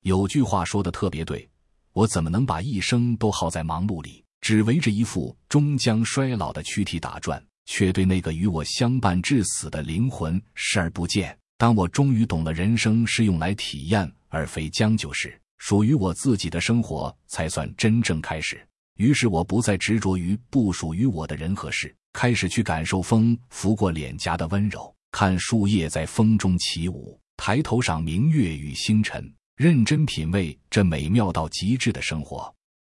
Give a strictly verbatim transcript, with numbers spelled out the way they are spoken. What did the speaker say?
有句话说得特别对，我怎么能把一生都耗在忙碌里，只围着一副终将衰老的躯体打转，却对那个与我相伴至死的灵魂视而不见。当我终于懂了人生是用来体验而非将就时，属于我自己的生活才算真正开始。于是我不再执着于不属于我的人和事，开始去感受风拂过脸颊的温柔，看树叶在风中起舞，抬头赏明月与星辰，认真品味这美妙到极致的生活。